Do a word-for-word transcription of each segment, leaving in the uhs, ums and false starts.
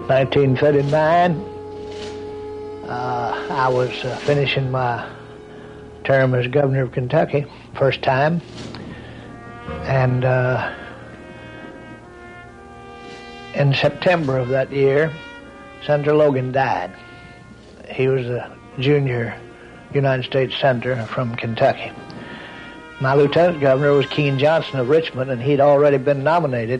nineteen thirty-nine, uh, I was uh, finishing my term as governor of Kentucky, first time, and uh, in September of that year, Senator Logan died. He was a junior United States Senator from Kentucky. My lieutenant governor was Keene Johnson of Richmond, and he'd already been nominated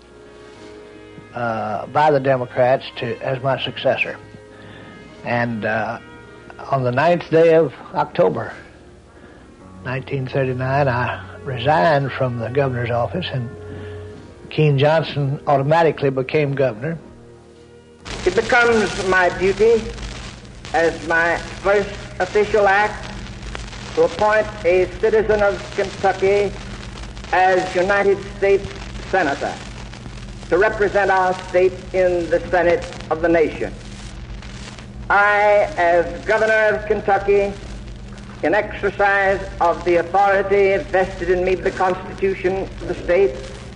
uh, by the Democrats to as my successor. And uh, on the ninth day of October, nineteen thirty-nine, I resigned from the governor's office, and Keene Johnson automatically became governor. It becomes my duty as my first official act to appoint a citizen of Kentucky as United States Senator to represent our state in the Senate of the nation. I, as Governor of Kentucky, in exercise of the authority vested in me by the Constitution of the state,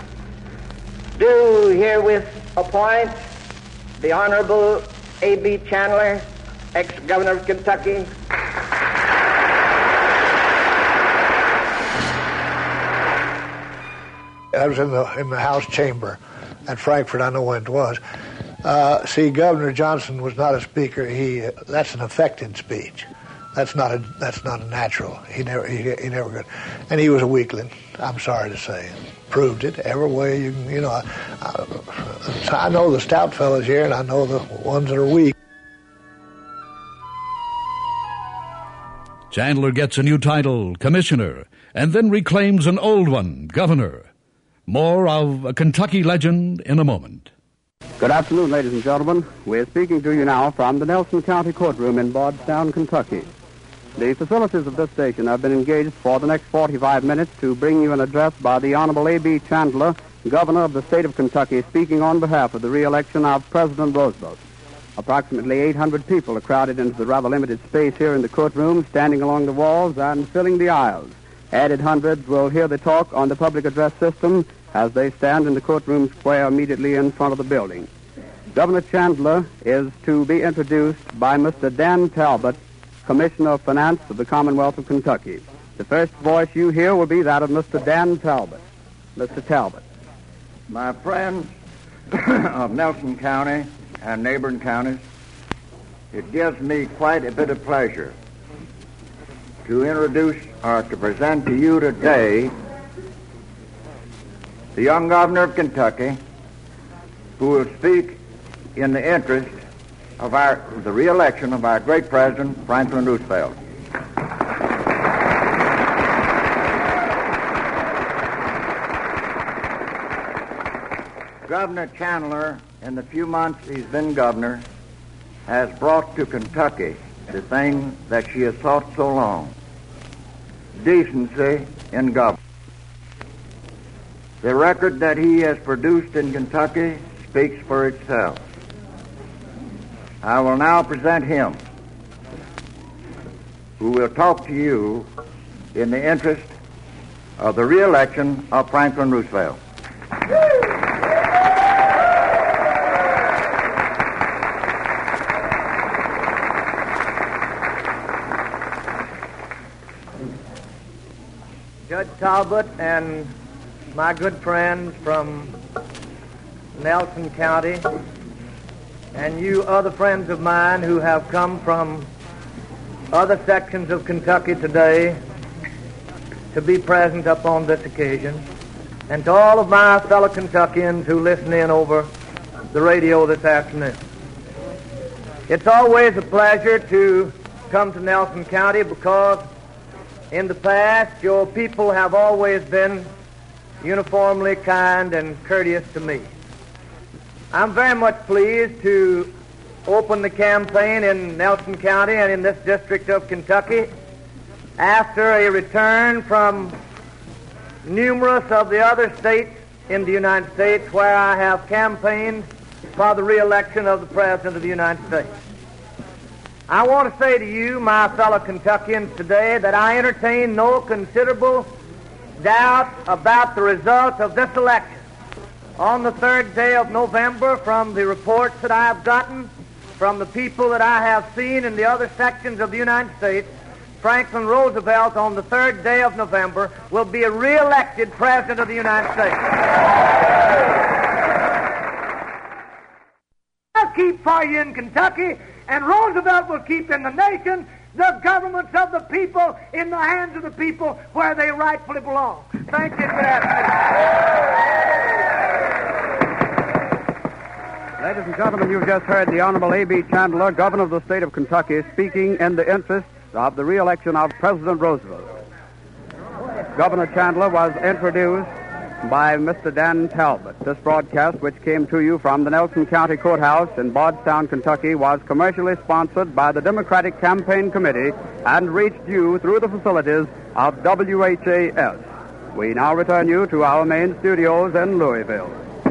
do herewith appoint the Honorable A B Chandler, ex-Governor of Kentucky, I was in the in the House chamber at Frankfort. I know when it was. Uh, see, Governor Johnson was not a speaker. He uh, that's an affected speech. That's not a that's not a natural. He never he, he never could. And he was a weakling. I'm sorry to say. Proved it every way you you know. I, I, I know the stout fellas here, and I know the ones that are weak. Chandler gets a new title, commissioner, and then reclaims an old one, governor. More of a Kentucky legend in a moment. Good afternoon, ladies and gentlemen. We're speaking to you now from the Nelson County Courtroom in Bardstown, Kentucky. The facilities of this station have been engaged for the next forty-five minutes to bring you an address by the Honorable A B Chandler, Governor of the state of Kentucky, speaking on behalf of the re-election of President Roosevelt. Approximately eight hundred people are crowded into the rather limited space here in the courtroom, standing along the walls and filling the aisles. Added hundreds will hear the talk on the public address system as they stand in the courtroom square immediately in front of the building. Governor Chandler is to be introduced by Mister Dan Talbot, Commissioner of Finance of the Commonwealth of Kentucky. The first voice you hear will be that of Mister Dan Talbot. Mister Talbot. My friends of Nelson County and neighboring counties, it gives me quite a bit of pleasure to introduce or to present to you today the young governor of Kentucky, who will speak in the interest of our the re-election of our great president, Franklin Roosevelt. Governor Chandler, in the few months he's been governor, has brought to Kentucky the thing that she has sought so long: decency in government. The record that he has produced in Kentucky speaks for itself. I will now present him, who will talk to you in the interest of the re-election of Franklin Roosevelt. Judge Talbot and my good friends from Nelson County, and you other friends of mine who have come from other sections of Kentucky today to be present upon this occasion, and to all of my fellow Kentuckians who listen in over the radio this afternoon. It's always a pleasure to come to Nelson County because in the past your people have always been uniformly kind and courteous to me. I'm very much pleased to open the campaign in Nelson County and in this district of Kentucky after a return from numerous of the other states in the United States where I have campaigned for the re-election of the President of the United States. I want to say to you, my fellow Kentuckians, today that I entertain no considerable doubt about the result of this election. On the third day of November, from the reports that I have gotten from the people that I have seen in the other sections of the United States, Franklin Roosevelt on the third day of November will be re-elected President of the United States. I'll keep for you in Kentucky, and Roosevelt will keep in the nation the governments of the people in the hands of the people where they rightfully belong. Thank you for that. Ladies and gentlemen, you've just heard the Honorable A B Chandler, Governor of the state of Kentucky, speaking in the interests of the re-election of President Roosevelt. Governor Chandler was introduced by Mister Dan Talbot. This broadcast, which came to you from the Nelson County Courthouse in Bardstown, Kentucky, was commercially sponsored by the Democratic Campaign Committee and reached you through the facilities of W H A S. We now return you to our main studios in Louisville.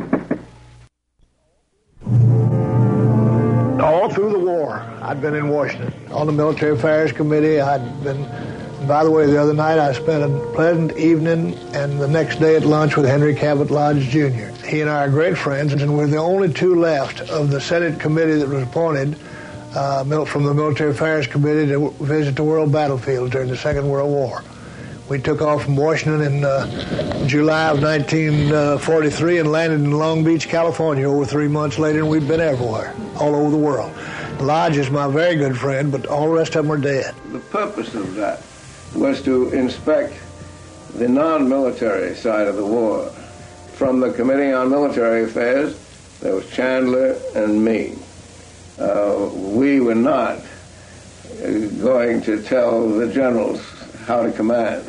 All through the war, I'd been in Washington on the Military Affairs Committee. I'd been, by the way, the other night I spent a pleasant evening and the next day at lunch with Henry Cabot Lodge, Junior He and I are great friends, and we're the only two left of the Senate committee that was appointed uh, from the Military Affairs Committee to visit the world battlefield during the Second World War. We took off from Washington in uh, July of nineteen forty-three and landed in Long Beach, California over three months later, and we've been everywhere, all over the world. Lodge is my very good friend, but all the rest of them are dead. The purpose of that was to inspect the non-military side of the war. From the Committee on Military Affairs, there was Chandler and me. Uh, we were not going to tell the generals how to command.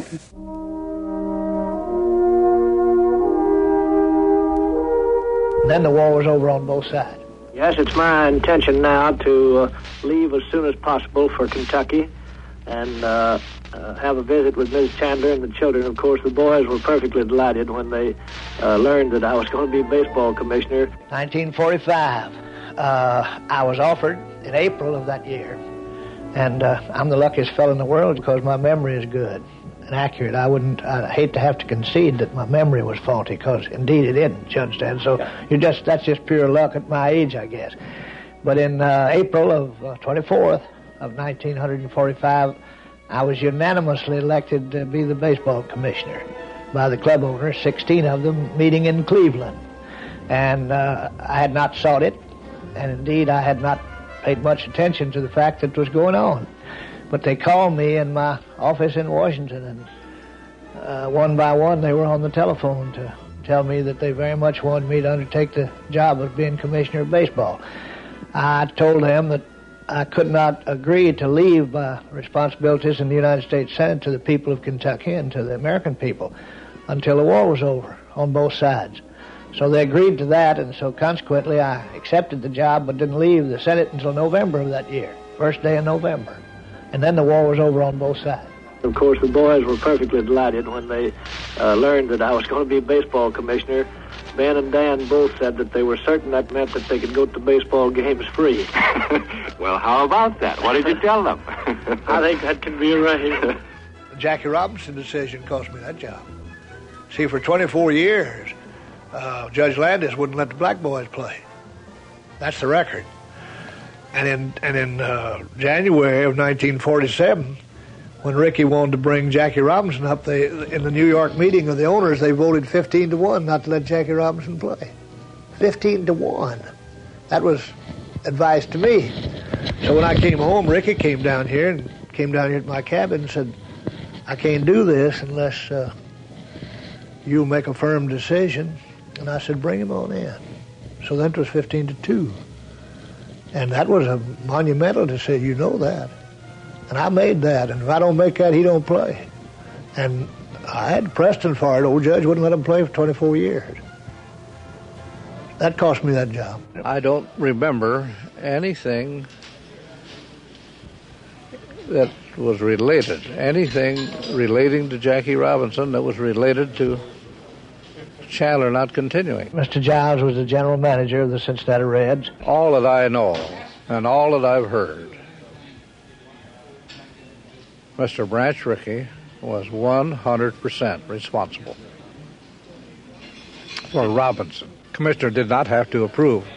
Then the war was over on both sides. Yes, it's my intention now to uh, leave as soon as possible for Kentucky and uh, uh, have a visit with Miz Chandler and the children. Of course, the boys were perfectly delighted when they uh, learned that I was going to be baseball commissioner. nineteen forty-five, uh, I was offered in April of that year. And uh, I'm the luckiest fellow in the world because my memory is good and accurate. I wouldn't, I'd hate to have to concede that my memory was faulty, because indeed it isn't, Judge Stan. So you just, that's just pure luck at my age, I guess. But in uh, April of uh, twenty-fourth of nineteen forty-five, I was unanimously elected to be the baseball commissioner by the club owners, sixteen of them meeting in Cleveland. And uh, I had not sought it, and indeed I had not paid much attention to the fact that was going on. But they called me in my office in Washington, and uh, one by one they were on the telephone to tell me that they very much wanted me to undertake the job of being commissioner of baseball. I told them that I could not agree to leave my responsibilities in the United States Senate to the people of Kentucky and to the American people until the war was over on both sides. So they agreed to that, and so consequently I accepted the job but didn't leave the Senate until November of that year, first day in November. And then the war was over on both sides. Of course, the boys were perfectly delighted when they uh, learned that I was going to be baseball commissioner. Ben and Dan both said that they were certain that meant that they could go to baseball games free. Well, how about that? What did you tell them? I think that can be arranged. The Jackie Robinson decision cost me that job. See, for twenty-four years, uh, Judge Landis wouldn't let the black boys play. That's the record. And in and in uh, January of nineteen forty-seven, when Ricky wanted to bring Jackie Robinson up, they in the New York meeting of the owners, they voted fifteen to one not to let Jackie Robinson play. fifteen to one. That was advice to me. So when I came home, Ricky came down here and came down here to my cabin and said, I can't do this unless uh, you make a firm decision. And I said, bring him on in. So then it was fifteen to two. And that was a monumental decision, you know that. And I made that, and if I don't make that, he don't play. And I had Preston for it. Old judge wouldn't let him play for twenty-four years. That cost me that job. I don't remember anything that was related, anything relating to Jackie Robinson that was related to Chandler not continuing. Mister Giles was the general manager of the Cincinnati Reds. All that I know and all that I've heard, Mister Branch Rickey was one hundred percent responsible. for Robinson. Commissioner did not have to approve.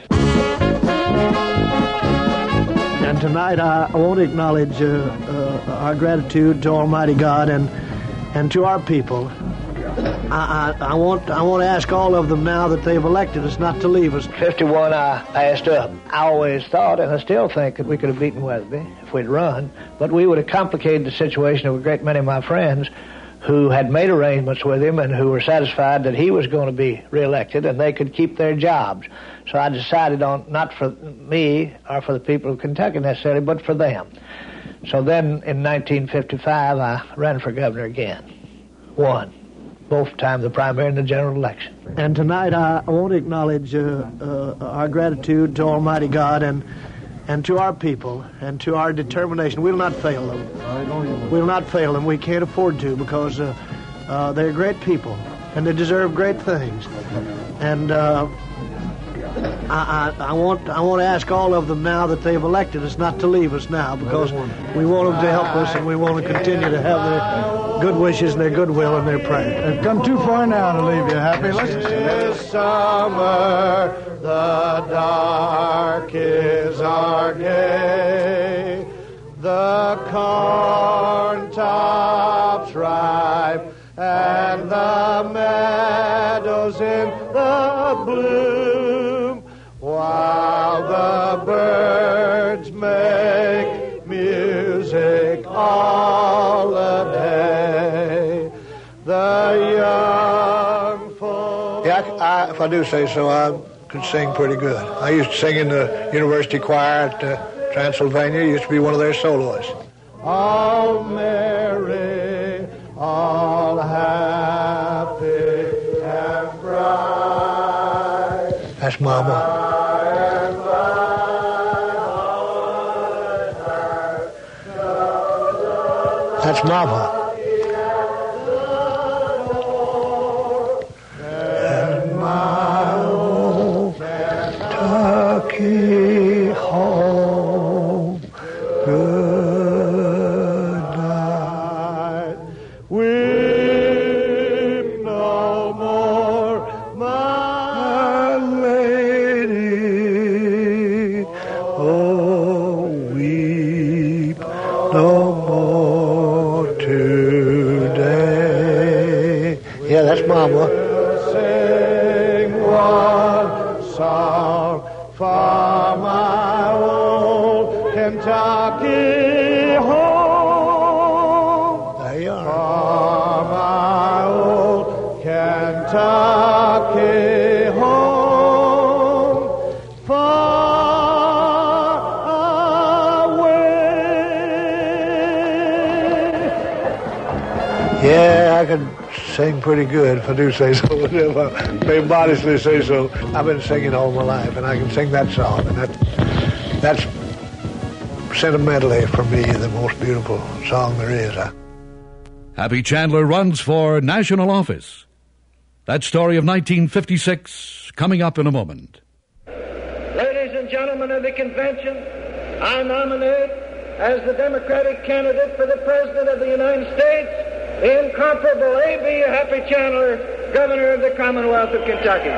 And tonight I want to acknowledge uh, uh, our gratitude to Almighty God and and to our people. I, I, I want I want to ask all of them now that they've elected us not to leave us. fifty-one, I passed up. I always thought, and I still think, that we could have beaten Weatherby if we'd run, but we would have complicated the situation of a great many of my friends who had made arrangements with him and who were satisfied that he was going to be reelected and they could keep their jobs. So I decided on, not for me or for the people of Kentucky necessarily, but for them. So then in nineteen fifty-five, I ran for governor again. Won. Both times the primary and the general election. And tonight I, I want to acknowledge uh, uh, our gratitude to Almighty God and and to our people and to our determination. We'll not fail them. We'll not fail them. We can't afford to because uh, uh, they're great people and they deserve great things. And uh, I, I, I want I want to ask all of them now that they've elected us not to leave us now because we want them to help us and we want to continue to have their good wishes and their goodwill and their prayer. They've come too far now to leave you. Happy? Listen. This summer the dark is our day, the corn tops ripe and the meadows in the bloom, while the birds make music all the day. The young folks... Yeah, I, I, if I do say so, I could sing pretty good. I used to sing in the university choir at uh, Transylvania. I used to be one of their soloists. All merry, all happy and bright. That's Mama. That's Mama. And my old Kentucky home, good night. Weep no more, my lady. Oh, weep no more today. Yeah, that's Mama. Sing one song for my old Kentucky home. There you are. For my old Kentucky home, far away. Yeah, I could sing pretty good, if I do say so. If I may modestly say so. I've been singing all my life, and I can sing that song, and that that's sentimentally for me the most beautiful song there is. Happy Chandler runs for national office. That story of nineteen fifty-six coming up in a moment. Ladies and gentlemen of the convention, I nominate as the Democratic candidate for the President of the United States the incomparable A B Happy Chandler, Governor of the Commonwealth of Kentucky.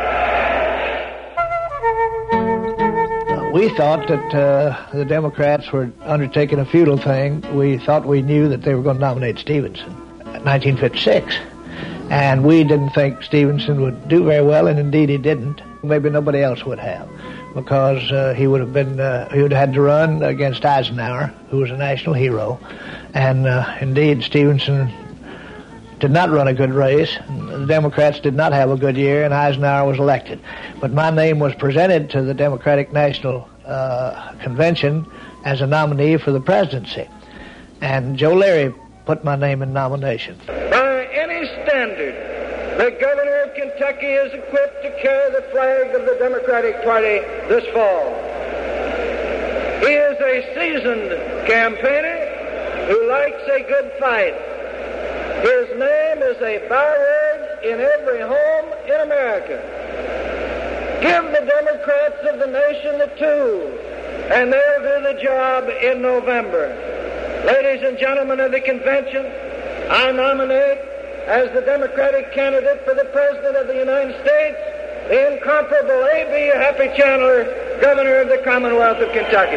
We thought that uh, the Democrats were undertaking a futile thing. We thought we knew that they were going to nominate Stevenson in nineteen fifty-six. And we didn't think Stevenson would do very well, and indeed he didn't. Maybe nobody else would have, because uh, he would have been, uh, he would have had to run against Eisenhower, who was a national hero. And uh, indeed, Stevenson did not run a good race. The Democrats did not have a good year, and Eisenhower was elected. But my name was presented to the Democratic National uh, Convention as a nominee for the presidency. And Joe Leary put my name in nomination. By any standard, the governor of Kentucky is equipped to carry the flag of the Democratic Party this fall. He is a seasoned campaigner who likes a good fight. His name is a byword in every home in America. Give the Democrats of the nation the tool, and they'll do the job in November. Ladies and gentlemen of the convention, I nominate as the Democratic candidate for the President of the United States the incomparable A B. Happy Chandler, Governor of the Commonwealth of Kentucky.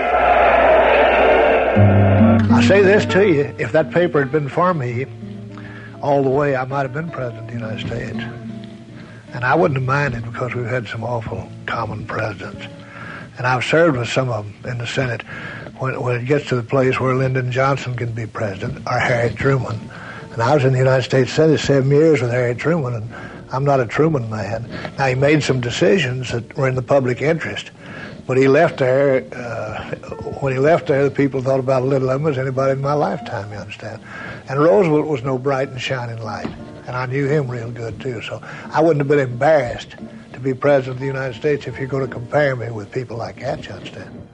I say this to you, if that paper had been for me all the way, I might have been President of the United States. And I wouldn't have minded because we've had some awful common presidents. And I've served with some of them in the Senate. When, when it gets to the place where Lyndon Johnson can be president, or Harry Truman. And I was in the United States Senate seven years with Harry Truman, and I'm not a Truman man. Now, he made some decisions that were in the public interest. But he left there, uh, when he left there, the people thought about as little of him as anybody in my lifetime, you understand. And Roosevelt was no bright and shining light. And I knew him real good, too. So I wouldn't have been embarrassed to be President of the United States if you're going to compare me with people like that, you understand.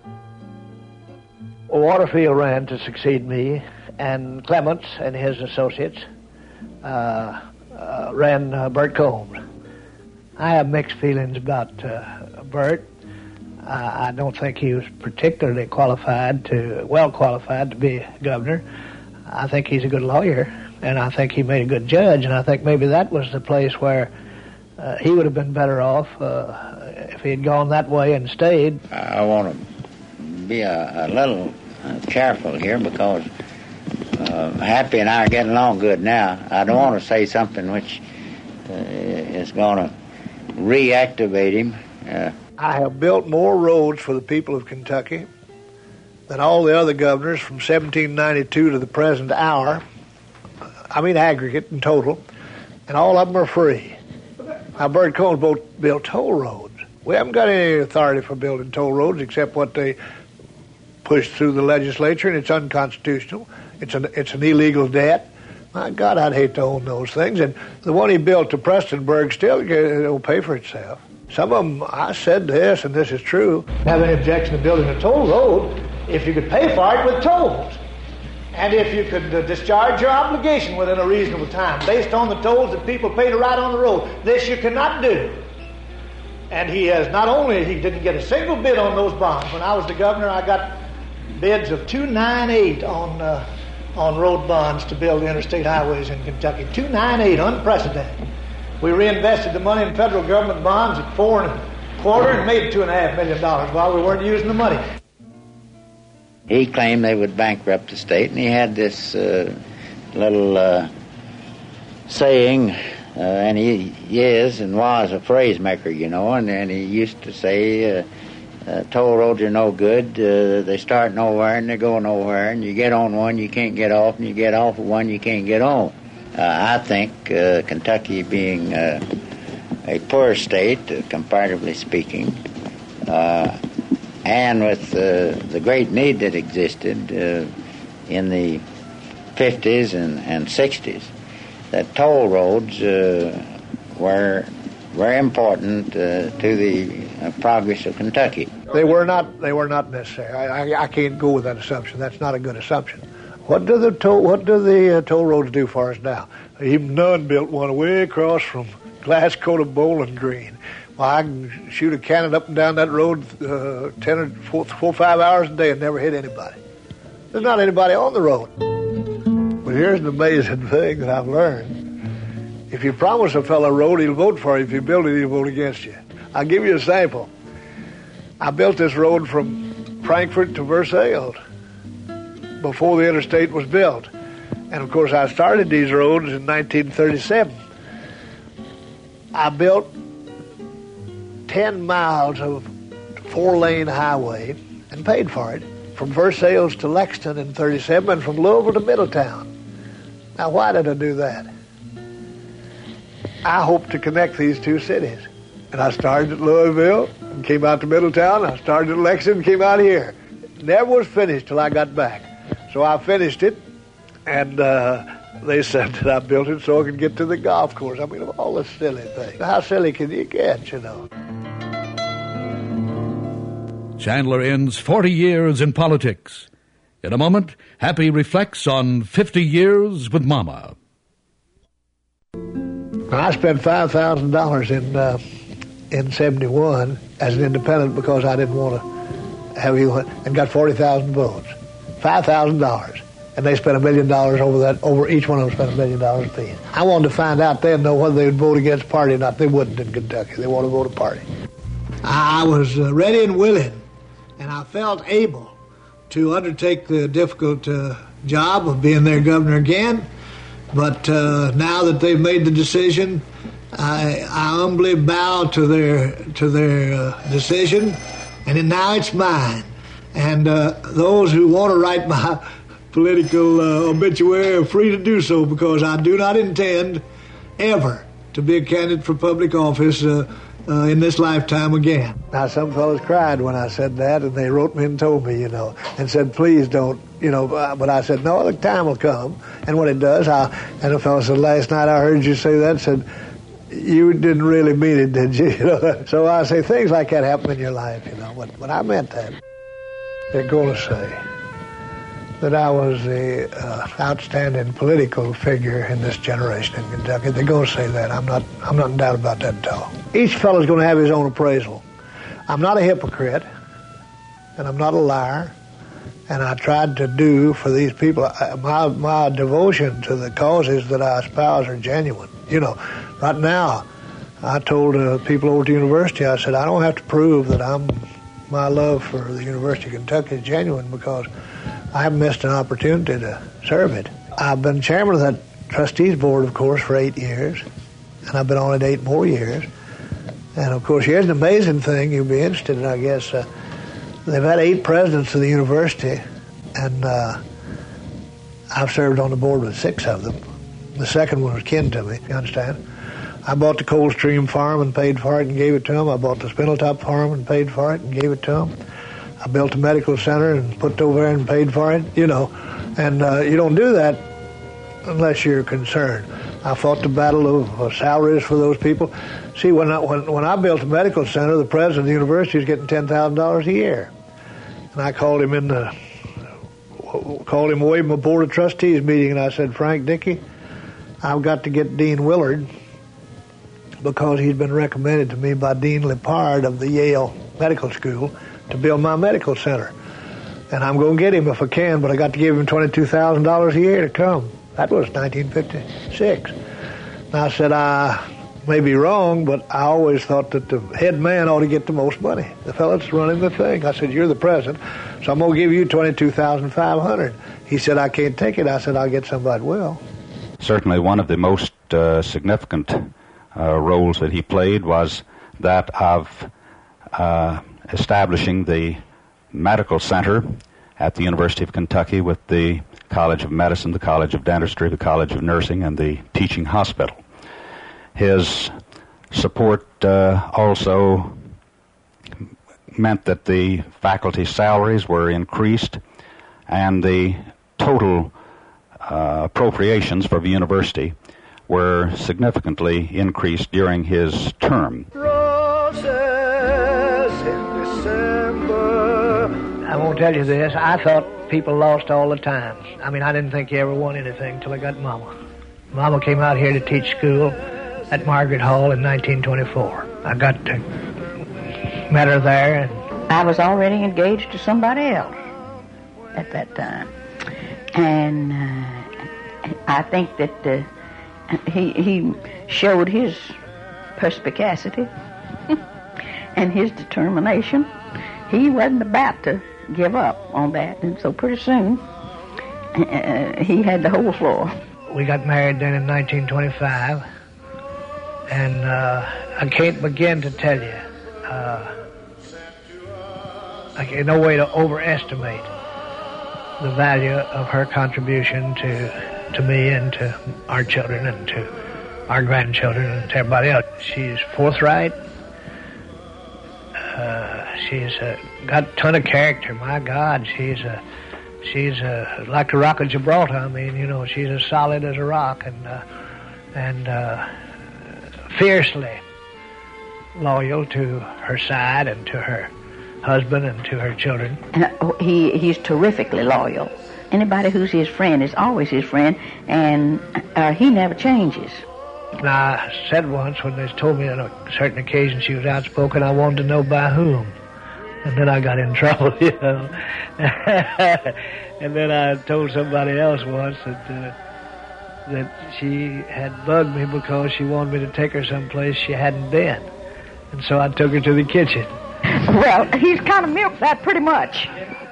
Well, Waterfield ran to succeed me, and Clements and his associates uh, uh, ran uh, Bert Combs. I have mixed feelings about uh, Bert. Uh, I don't think he was particularly qualified to, well qualified to be governor. I think he's a good lawyer, and I think he made a good judge, and I think maybe that was the place where uh, he would have been better off uh, if he had gone that way and stayed. I want to be a, a little uh, careful here because uh, Happy and I are getting along good now. I don't want to say something which uh, is going to reactivate him. Uh, I have built more roads for the people of Kentucky than all the other governors from seventeen ninety-two to the present hour. I mean aggregate and total, and all of them are free. Now, Bert Combs both built toll roads. We haven't got any authority for building toll roads except what they pushed through the legislature, and it's unconstitutional. It's an it's an illegal debt. My God, I'd hate to own those things. And the one he built to Prestonburg still it'll pay for itself. Some of them, I said this, and this is true, have any objection to building a toll road if you could pay for it with tolls. And if you could uh, discharge your obligation within a reasonable time based on the tolls that people pay to ride on the road. This you cannot do. And he has not only, he didn't get a single bid on those bonds. When I was the governor, I got bids of two ninety-eight on uh, on road bonds to build interstate highways in Kentucky. two ninety-eight, unprecedented. We reinvested the money in federal government bonds at four and a quarter and made two and a half million dollars while we weren't using the money. He claimed they would bankrupt the state, and he had this uh, little uh, saying, uh, and he is and was a phrase maker, you know, and, and he used to say, uh, uh, toll roads are no good, uh, they start nowhere and they go nowhere, and you get on one, you can't get off, and you get off of one, you can't get on. Uh, I think uh, Kentucky being uh, a poor state, uh, comparatively speaking, uh, and with uh, the great need that existed uh, in the fifties and, and sixties, that toll roads uh, were very important uh, to the uh, progress of Kentucky. They were not. They were not necessary. I, I, I can't go with that assumption. That's not a good assumption. What do the toll, what do the uh, toll roads do for us now? Even Nunn built one way across from Glasgow to Bowling Green. Well, I can shoot a cannon up and down that road uh, ten or four, four, five hours a day and never hit anybody. There's not anybody on the road. But here's an amazing thing that I've learned. If you promise a fellow a road, he'll vote for you. If you build it, he'll vote against you. I'll give you a sample. I built this road from Frankfort to Versailles before the interstate was built. And, of course, I started these roads in nineteen thirty-seven. I built ten miles of four-lane highway and paid for it from Versailles to Lexington in thirty-seven and from Louisville to Middletown. Now, why did I do that? I hoped to connect these two cities. And I started at Louisville and came out to Middletown. I started at Lexington and came out here. Never was finished till I got back. So I finished it, and uh, they said that I built it so I could get to the golf course. I mean, of all the silly things. How silly can you get, you know? Chandler ends forty years in politics. In a moment, Happy reflects on fifty years with Mama. I spent five thousand dollars in uh, in seventy-one as an independent because I didn't want to have you, and got forty thousand votes. five thousand dollars. and they spent a million dollars over that. Over each one of them spent a million dollars apiece. I wanted to find out then, know whether they would vote against party or not. They wouldn't in Kentucky. They wanted to vote a party. I was uh, ready and willing, and I felt able to undertake the difficult uh, job of being their governor again. But uh, now that they've made the decision, I, I humbly bow to their to their uh, decision, and then now it's mine. And uh, those who want to write my political uh, obituary are free to do so, because I do not intend ever to be a candidate for public office uh, uh, in this lifetime again. Now, some fellows cried when I said that, and they wrote me and told me, you know, and said, please don't, you know, but I said, no, the time will come. And when it does, I'll, and a fellow said, last night I heard you say that, said, you didn't really mean it, did you? You know? So I say things like that happen in your life, you know, but, but I meant that. They're going to say that I was the uh, outstanding political figure in this generation in Kentucky. They're going to say that. I'm not I'm not in doubt about that at all. Each fellow's going to have his own appraisal. I'm not a hypocrite, and I'm not a liar, and I tried to do for these people. I, my, my devotion to the causes that I espouse are genuine. You know, right now, I told uh, people over at the university, I said, I don't have to prove that I'm my love for the University of Kentucky is genuine, because I haven't missed an opportunity to serve it. I've been chairman of that trustees board, of course, for eight years, and I've been on it eight more years. And, of course, here's an amazing thing you'll be interested in, I guess. Uh, they've had eight presidents of the university, and uh, I've served on the board with six of them. The second one was kin to me, you understand? I bought the Coldstream farm and paid for it and gave it to him. I bought the Spindletop farm and paid for it and gave it to him. I built a medical center and put it over there and paid for it, you know. And uh, you don't do that unless you're concerned. I fought the battle of uh, salaries for those people. See, when I, when, when I built a medical center, the president of the university was getting ten thousand dollars a year. And I called him in the, called him away from a board of trustees meeting, and I said, Frank Dickey, I've got to get Dean Willard, because he's been recommended to me by Dean Lippard of the Yale Medical School to build my medical center. And I'm going to get him if I can, but I got to give him twenty-two thousand dollars a year to come. That was nineteen fifty-six. And I said, I may be wrong, but I always thought that the head man ought to get the most money. The fellow that's running the thing. I said, you're the president, so I'm going to give you twenty-two thousand five hundred dollars. He said, I can't take it. I said, I'll get somebody that will. Certainly one of the most uh, significant uh, roles that he played was that of uh, establishing the medical center at the University of Kentucky with the College of Medicine, the College of Dentistry, the College of Nursing, and the teaching hospital. His support uh, also meant that the faculty salaries were increased, and the total uh, appropriations for the university were significantly increased during his term. Roses in December. I won't tell you this. I thought people lost all the time. I mean, I didn't think you ever won anything until I got Mama. Mama came out here to teach school at Margaret Hall in nineteen twenty-four. I got to met her there. And I was already engaged to somebody else at that time. And uh, I think that uh, he, he showed his perspicacity and his determination. He wasn't about to give up on that. And so pretty soon, uh, he had the whole floor. We got married then in nineteen twenty-five. And uh, I can't begin to tell you, uh, I can no way to overestimate the value of her contribution to to me and to our children and to our grandchildren and to everybody else. She's forthright. Uh, she's uh, got a ton of character. My God, she's a, she's a, like the Rock of Gibraltar. I mean, you know, she's as solid as a rock, and uh, and. Uh, fiercely loyal to her side and to her husband and to her children. And uh, he he's terrifically loyal. Anybody who's his friend is always his friend, and uh, he never changes. Now, I said once when they told me on a certain occasion she was outspoken, I wanted to know by whom. And then I got in trouble, you know. And then I told somebody else once that uh, that she had bugged me because she wanted me to take her someplace she hadn't been. And so I took her to the kitchen. Well, he's kind of milked that pretty much.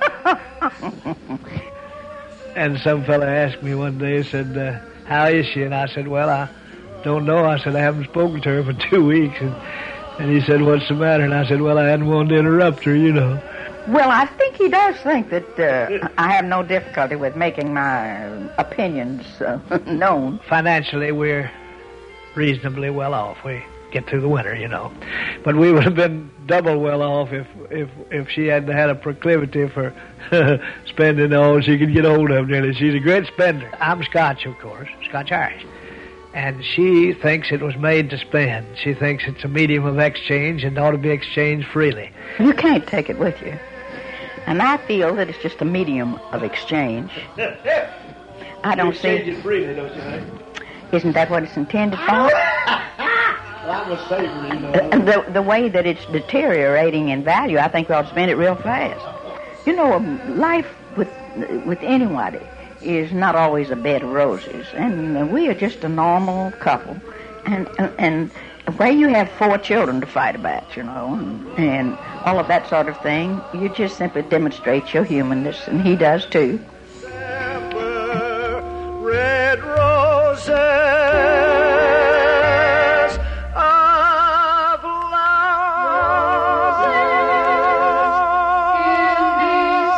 And some fella asked me one day, said, uh, how is she? And I said, well, I don't know. I said, I haven't spoken to her for two weeks. And, and he said, what's the matter? And I said, well, I hadn't wanted to interrupt her, you know. Well, I think he does think that uh, I have no difficulty with making my opinions uh, known. Financially, we're reasonably well off. We get through the winter, you know. But we would have been double well off if if if she hadn't had a proclivity for spending all she could get hold of, nearly. She's a great spender. I'm Scotch, of course, Scotch-Irish. And she thinks it was made to spend. She thinks it's a medium of exchange and ought to be exchanged freely. You can't take it with you. And I feel that it's just a medium of exchange. I don't you see... exchange it freely, don't you think? Isn't that what it's intended for? Well, that was savory, you know. The, the way that it's deteriorating in value, I think we ought to spend it real fast. You know, life with with anybody is not always a bed of roses, and we are just a normal couple, and and, and where you have four children to fight about, you know, and, and all of that sort of thing, you just simply demonstrate your humanness, and he does too. Red roses of love in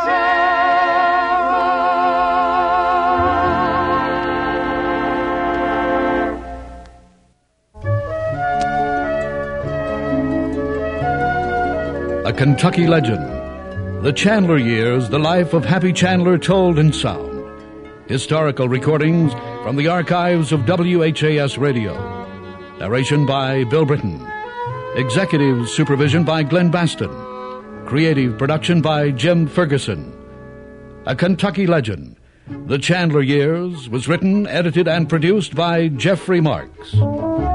A Kentucky legend. The Chandler Years, the life of Happy Chandler told in sound. Historical recordings from the archives of W H A S Radio. Narration by Bill Britton. Executive supervision by Glenn Baston. Creative production by Jim Ferguson. A Kentucky Legend. The Chandler Years was written, edited, and produced by Jeffrey Marks.